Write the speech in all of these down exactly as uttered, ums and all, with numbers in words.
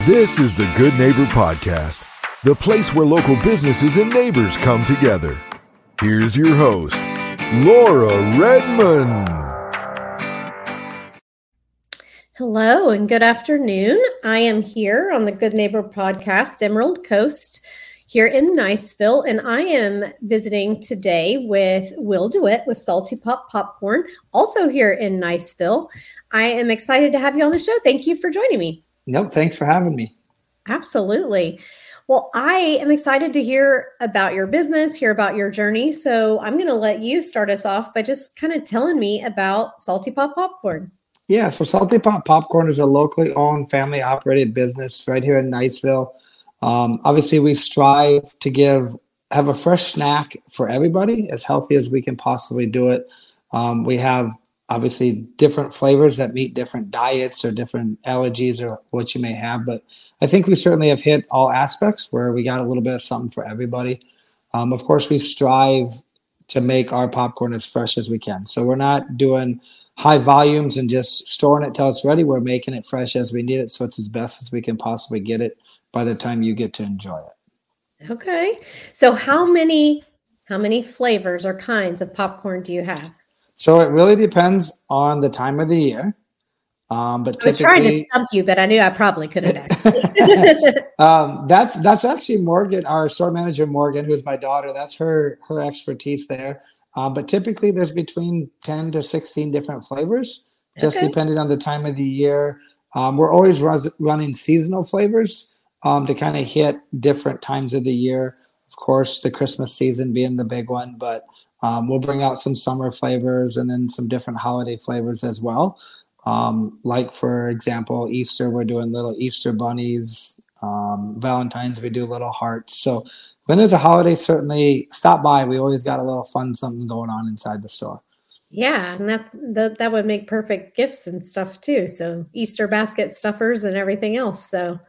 This is the Good Neighbor Podcast, the place where local businesses and neighbors come together. Here's your host, Laura Redmond. Hello and good afternoon. I am here on the Good Neighbor Podcast, Emerald Coast, here in Niceville, and I am visiting today with Will DeWitt with Salty Pop Popcorn, also here in Niceville. I am excited to have you on the show. Thank you for joining me. Nope, thanks for having me. Absolutely. Well, I am excited to hear about your business, hear about your journey. So I'm going to let you start us off by just kind of telling me about Salty Pop Popcorn. Yeah, so Salty Pop Popcorn is a locally owned, family operated business right here in Niceville. Um, obviously, we strive to give have a fresh snack for everybody, as healthy as we can possibly do it. Um, we have obviously different flavors that meet different diets or different allergies or what you may have. But I think we certainly have hit all aspects where we got a little bit of something for everybody. Um, of course, we strive to make our popcorn as fresh as we can. So we're not doing high volumes and just storing it till it's ready. We're making it fresh as we need it, so it's as best as we can possibly get it by the time you get to enjoy it. Okay. So how many how many flavors or kinds of popcorn do you have? So it really depends on the time of the year. Um, but I was trying to stump you, but I knew I probably couldn't actually. um, that's that's actually Morgan, our store manager, Morgan, who's my daughter. That's her her expertise there. Um, but typically there's between ten to sixteen different flavors, just Okay. depending on the time of the year. Um, we're always run, running seasonal flavors um, to kind of hit different times of the year. Of course, the Christmas season being the big one, but um, we'll bring out some summer flavors and then some different holiday flavors as well. Um, like, for example, Easter, we're doing little Easter bunnies. Um, Valentine's, we do little hearts. So when there's a holiday, certainly stop by. We always got a little fun something going on inside the store. Yeah, and that, that that would make perfect gifts and stuff too. So Easter basket stuffers and everything else. So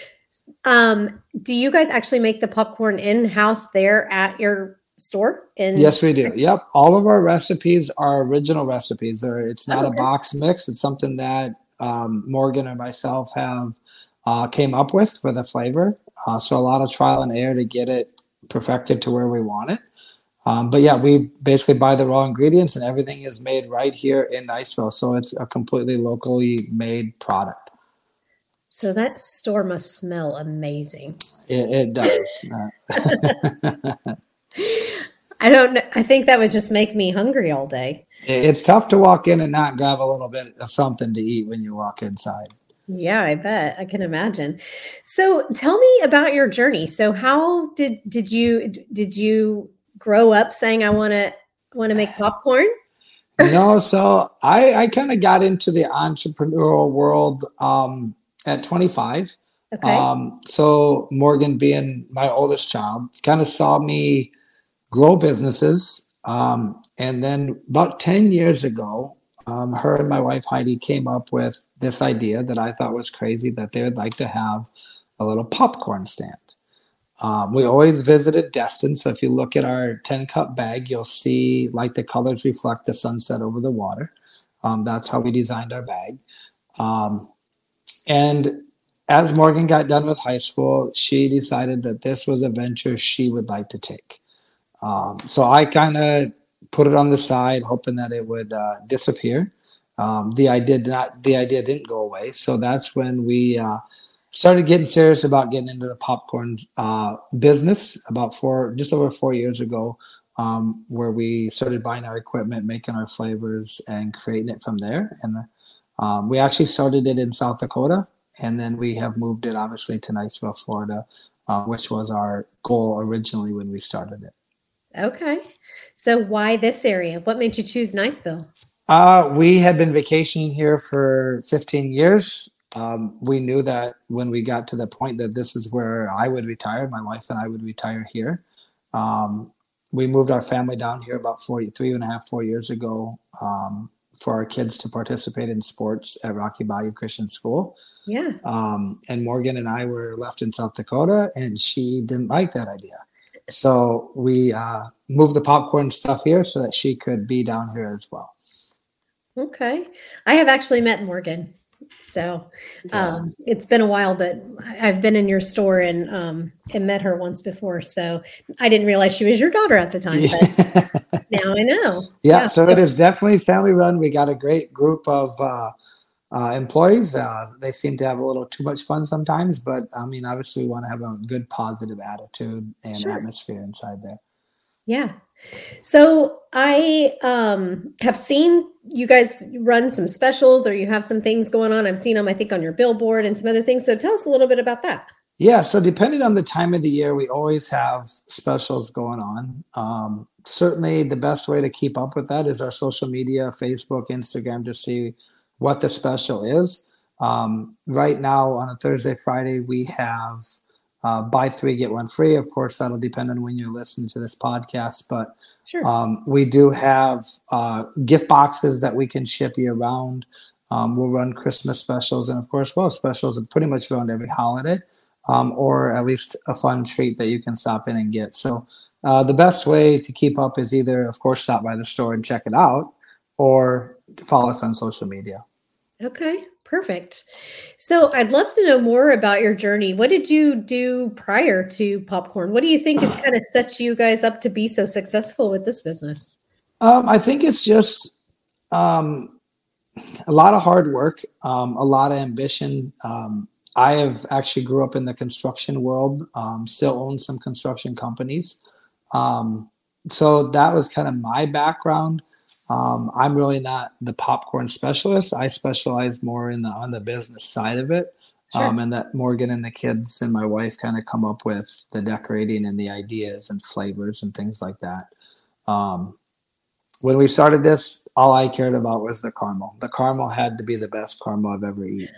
um, do you guys actually make the popcorn in-house there at your store? In- yes, we do. Yep. All of our recipes are original recipes. They're, it's not Oh, okay. a box mix. It's something that um, Morgan and myself have uh, came up with for the flavor. Uh, so a lot of trial and error to get it perfected to where we want it. Um, but yeah, we basically buy the raw ingredients and everything is made right here in Niceville. So it's a completely locally made product. So that store must smell amazing. It, it does. Uh, I don't know. I think that would just make me hungry all day. It's tough to walk in and not grab a little bit of something to eat when you walk inside. Yeah, I bet. I can imagine. So tell me about your journey. So how did did you did you grow up saying I want to want to make popcorn? No, so I, I kind of got into the entrepreneurial world um, at twenty-five. Okay. Um, so Morgan, being my oldest child, kind of saw me grow businesses. Um, and then about ten years ago, um, her and my wife, Heidi, came up with this idea that I thought was crazy, that they would like to have a little popcorn stand. Um, we always visited Destin. So if you look at our ten cup bag, you'll see like the colors reflect the sunset over the water. Um, that's how we designed our bag. Um, and as Morgan got done with high school, she decided that this was a venture she would like to take. Um, so I kind of put it on the side, hoping that it would uh, disappear. Um, the idea did not, the idea didn't go away. So that's when we uh, started getting serious about getting into the popcorn uh, business about four, just over four years ago, um, where we started buying our equipment, making our flavors, and creating it from there. And um, we actually started it in South Dakota, and then we have moved it obviously to Niceville, Florida, uh, which was our goal originally when we started it. Okay. So why this area? What made you choose Niceville? Uh, we had been vacationing here for fifteen years. Um, we knew that when we got to the point that this is where I would retire, my wife and I would retire here. Um, we moved our family down here about four, three and a half, four years ago um, for our kids to participate in sports at Rocky Bayou Christian School. Yeah. Um, and Morgan and I were left in South Dakota, and she didn't like that idea. So we uh, moved the popcorn stuff here so that she could be down here as well. Okay. I have actually met Morgan. So Yeah. um, it's been a while, but I've been in your store and um, and met her once before. So I didn't realize she was your daughter at the time, but now I know. Yeah, Yeah. so it is definitely family run. We got a great group of uh, uh, employees. Uh, they seem to have a little too much fun sometimes, but I mean, obviously, we want to have a good, positive attitude and Sure. atmosphere inside there. Yeah. So I um, have seen you guys run some specials, or you have some things going on. I've seen them, I think, on your billboard and some other things. So tell us a little bit about that. Yeah, so depending on the time of the year, we always have specials going on. Um, certainly, the best way to keep up with that is our social media, Facebook, Instagram, to see what the special is. Um, right now, on a Thursday, Friday, we have uh, buy three, get one free. Of course, that'll depend on when you're listening to this podcast, but Sure. um, we do have uh, gift boxes that we can ship year round. Um, we'll run Christmas specials, and of course, well, specials are pretty much around every holiday. Um, or at least a fun treat that you can stop in and get. So uh, the best way to keep up is either, of course, stop by the store and check it out, or follow us on social media. Okay, perfect. So I'd love to know more about your journey. What did you do prior to Popcorn? What do you think has kind of set you guys up to be so successful with this business? Um, I think it's just um, a lot of hard work, um, a lot of ambition. Um, I have actually grew up in the construction world, um, still own some construction companies. Um, so that was kind of my background. Um, I'm really not the popcorn specialist. I specialize more in the on the business side of it. Sure. Um, and that Morgan and the kids and my wife kind of come up with the decorating and the ideas and flavors and things like that. Um, When we started this, all I cared about was the caramel. The caramel had to be the best caramel I've ever eaten.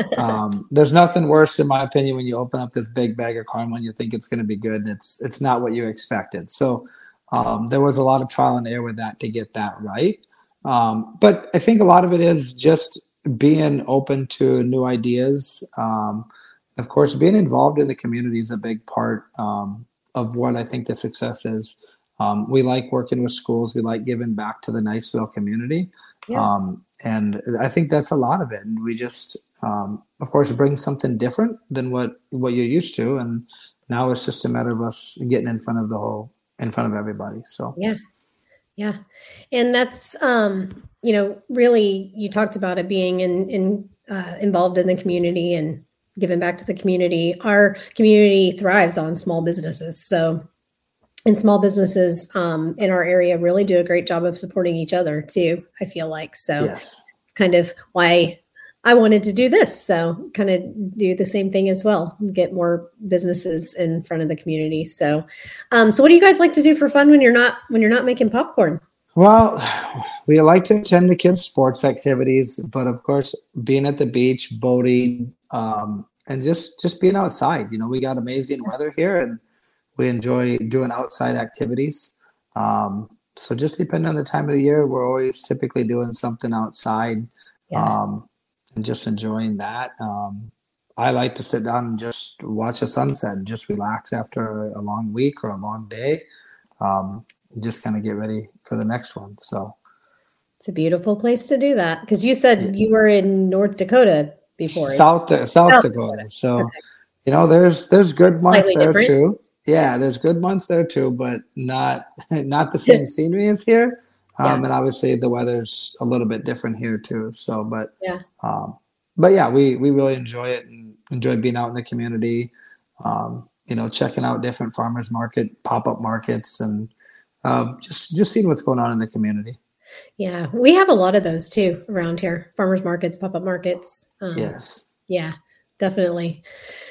um, there's nothing worse, in my opinion, when you open up this big bag of caramel and you think it's going to be good, and it's it's not what you expected. So um, there was a lot of trial and error with that to get that right. Um, but I think a lot of it is just being open to new ideas. Um, of course, being involved in the community is a big part um, of what I think the success is. Um, we like working with schools. We like giving back to the Niceville community. Yeah. Um, and I think that's a lot of it. And we just, um, of course, bring something different than what, what you're used to. And now it's just a matter of us getting in front of the whole, in front of everybody. So, Yeah. Yeah. And that's, um, you know, really, you talked about it being in, in uh, involved in the community and giving back to the community. Our community thrives on small businesses. So, and small businesses um, in our area really do a great job of supporting each other too, I feel like. So yes. kind of why I wanted to do this. So kind of do the same thing as well, get more businesses in front of the community. So, um, so what do you guys like to do for fun when you're not, when you're not making popcorn? Well, we like to attend the kids' sports activities, but of course, being at the beach, boating, um, and just, just being outside. You know, we got amazing weather here, and we enjoy doing outside activities. Um, so just depending on the time of the year, we're always typically doing something outside, Yeah. um, and just enjoying that. Um, I like to sit down and just watch a sunset and just relax after a long week or a long day. Um, and just kind of get ready for the next one. So it's a beautiful place to do that. Because you said yeah. you were in North Dakota before. South, South, South Dakota. Dakota. So, okay. you know, there's, there's good months Slightly there different. too. Yeah, there's good months there too, but not not the same scenery as here. Um, yeah. And obviously the weather's a little bit different here too. So, but yeah, um, but yeah, we we really enjoy it and enjoy being out in the community. Um, you know, checking out different farmers market, pop up markets, and uh, just just seeing what's going on in the community. Yeah, we have a lot of those too around here: farmers markets, pop up markets. Um, yes. Yeah, definitely.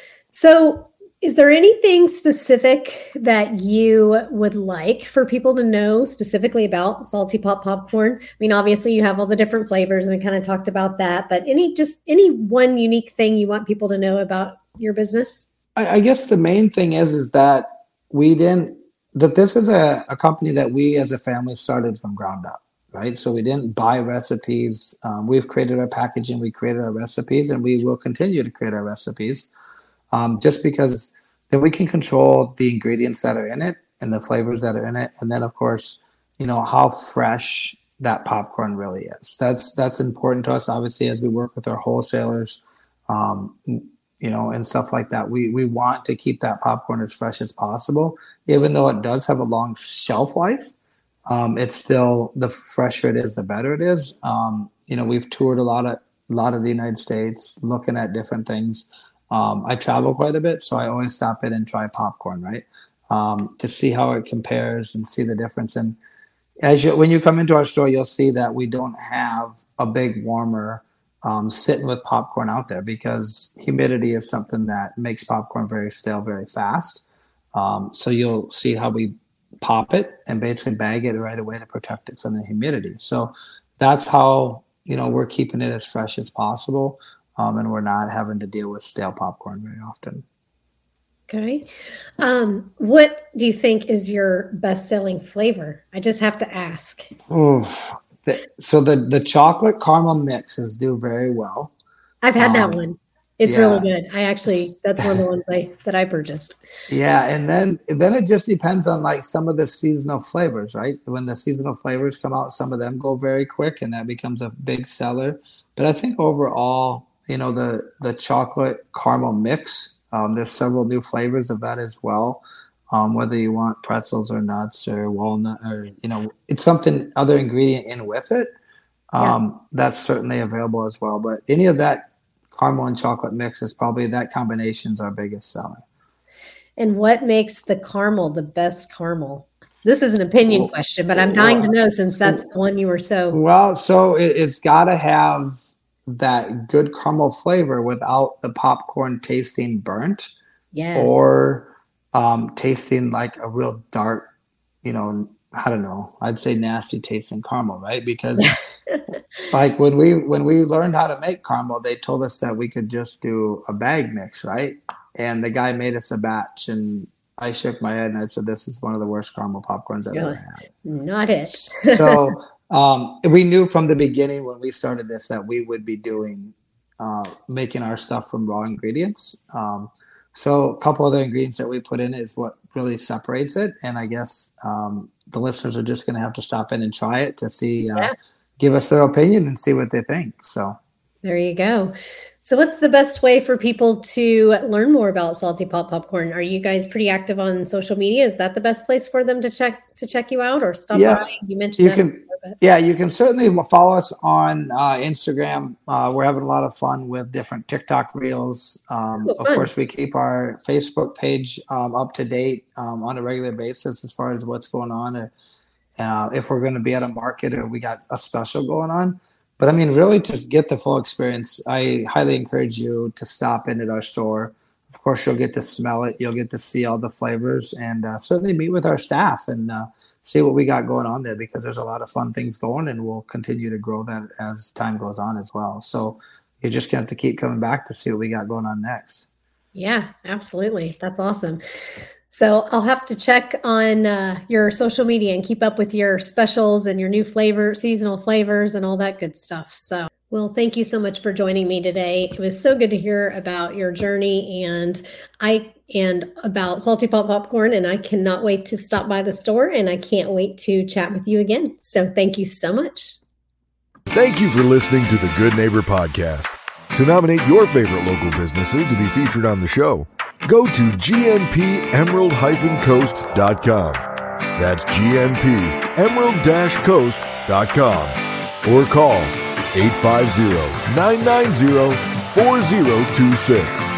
So. Is there anything specific that you would like for people to know specifically about Salty Pop Popcorn? I mean, obviously you have all the different flavors and we kind of talked about that, but any, just any one unique thing you want people to know about your business? I, I guess the main thing is, is that we didn't, that this is a, a company that we as a family started from ground up, right? So we didn't buy recipes. Um, we've created our packaging, we created our recipes, and we will continue to create our recipes. Um, just because then we can control the ingredients that are in it and the flavors that are in it. And then, of course, you know, how fresh that popcorn really is. That's that's important to us, obviously, as we work with our wholesalers, um, you know, and stuff like that. We we want to keep that popcorn as fresh as possible, even though it does have a long shelf life. Um, it's still, the fresher it is, the better it is. Um, you know, we've toured a lot of a lot of the United States, looking at different things. Um, I travel quite a bit, so I always stop in and try popcorn, right, um, to see how it compares and see the difference. And as you, when you come into our store, you'll see that we don't have a big warmer um, sitting with popcorn out there, because humidity is something that makes popcorn very stale very fast. Um, so you'll see how we pop it and basically bag it right away to protect it from the humidity. So that's how, you know, we're keeping it as fresh as possible, um, and we're not having to deal with stale popcorn very often. Okay. Um, what do you think is your best-selling flavor? I just have to ask. Oh, the, so the, the chocolate caramel mixes do very well. I've had um, that one. It's yeah. really good. I actually, that's one of the ones I, that I purchased. Yeah. And then, then it just depends on like some of the seasonal flavors, right? When the seasonal flavors come out, some of them go very quick and that becomes a big seller. But I think overall, you know, the, the chocolate caramel mix, um, there's several new flavors of that as well. Um, whether you want pretzels or nuts or walnut, or, you know, it's something, other ingredient in with it. Um, yeah. That's certainly available as well. But any of that caramel and chocolate mix is probably, that combination's our biggest seller. And what makes the caramel the best caramel? This is an opinion well, question, but I'm dying well, to know, since that's the one you were so. Well, so it, it's got to have that good caramel flavor without the popcorn tasting burnt. Yes. Or um, tasting like a real dark, you know, I don't know, I'd say nasty tasting caramel, right? Because like when we when we learned how to make caramel, they told us that we could just do a bag mix, right? And the guy made us a batch, and I shook my head and I said, "This is one of the worst caramel popcorns I've ever had." Not it. So um, we knew from the beginning when we started this that we would be doing uh, making our stuff from raw ingredients. Um, so a couple other ingredients that we put in is what really separates it, and I guess um, the listeners are just going to have to stop in and try it to see. Uh, yeah. Give us their opinion and see what they think. So there you go. So what's the best way for people to learn more about Salty Pop Popcorn? Are you guys pretty active on social media? Is that the best place for them to check to check you out or stop yeah. by? You mentioned you that can, yeah, you can certainly follow us on uh, Instagram. Uh, we're having a lot of fun with different TikTok reels. Um, oh, of course, we keep our Facebook page um, up to date um, on a regular basis as far as what's going on. Or, Uh, if we're going to be at a market or we got a special going on. But I mean, really to get the full experience, I highly encourage you to stop in at our store. Of course, you'll get to smell it. You'll get to see all the flavors, and uh, certainly meet with our staff and uh, see what we got going on there, because there's a lot of fun things going, and we'll continue to grow that as time goes on as well. So you're just going to have to keep coming back to see what we got going on next. Yeah, absolutely. That's awesome. So I'll have to check on uh, your social media and keep up with your specials and your new flavor, seasonal flavors and all that good stuff. So, well, thank you so much for joining me today. It was so good to hear about your journey and I and about Salty Pop Popcorn, and I cannot wait to stop by the store, and I can't wait to chat with you again. So thank you so much. Thank you for listening to the Good Neighbor Podcast. To nominate your favorite local businesses to be featured on the show, go to G N P emerald dash coast dot com. That's G N P emerald dash coast dot com. Or call eight five zero, nine nine zero, four zero two six.